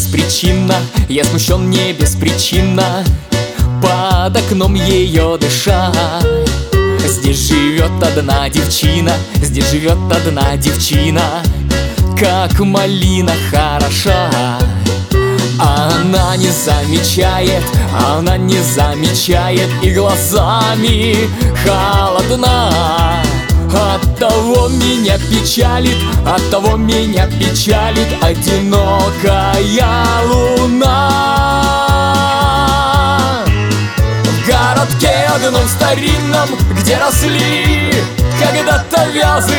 беспричинно, я смущен не беспричинно, под окном ее дыша. Здесь живет одна девчина, здесь живет одна девчина, как малина хороша. Она не замечает, она не замечает и глазами холодна. Оттого меня печалит, оттого меня печалит одинокая луна. В городке одном старинном, где росли когда-то вязы,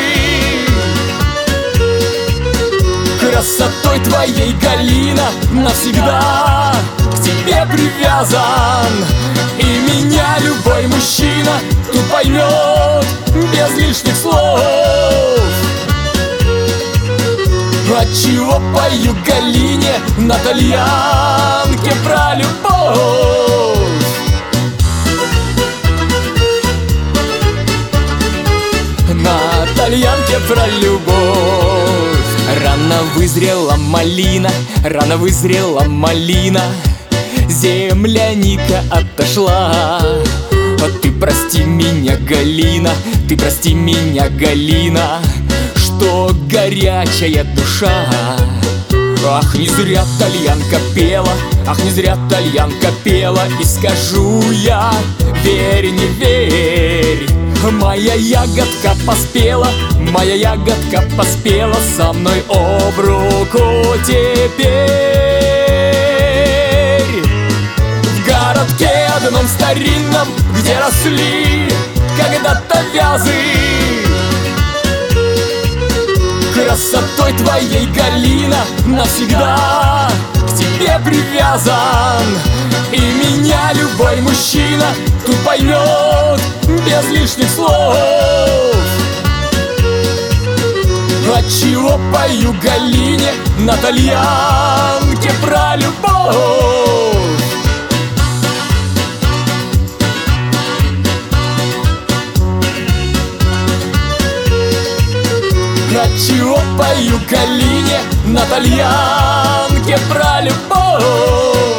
красотой твоей, Галина, навсегда к тебе привязан. И меня любой мужчина тут поймет без лишних слов. Отчего пою Галине на тальянке про любовь? На тальянке про любовь. Рано вызрела малина, рано вызрела малина, земляника отошла. Ты прости меня, Галина, ты прости меня, Галина, что горячая душа. Ах, не зря тальянка пела, ах, не зря тальянка пела. И скажу я, верь, не верь, моя ягодка поспела, моя ягодка поспела со мной об руку теперь. В городке одном старинном, где росли когда-то вязы, красотой твоей, Галина, навсегда к тебе привязан. И меня любой мужчина тут поймет без лишних слов. Отчего пою Галине на тальянке про любовь? Отчего пою Галине на тальянке про любовь?